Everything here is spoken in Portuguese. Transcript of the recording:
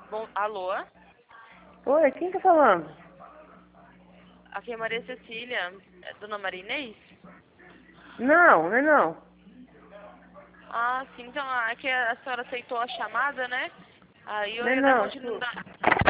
Bom, alô? Oi, quem tá falando? Aqui é Maria Cecília. É Dona Maria Inês? Não, não é não. Ah, sim. Então, é que a senhora aceitou a chamada, né? Aí eu Não é ia dar não, sou. continuidade.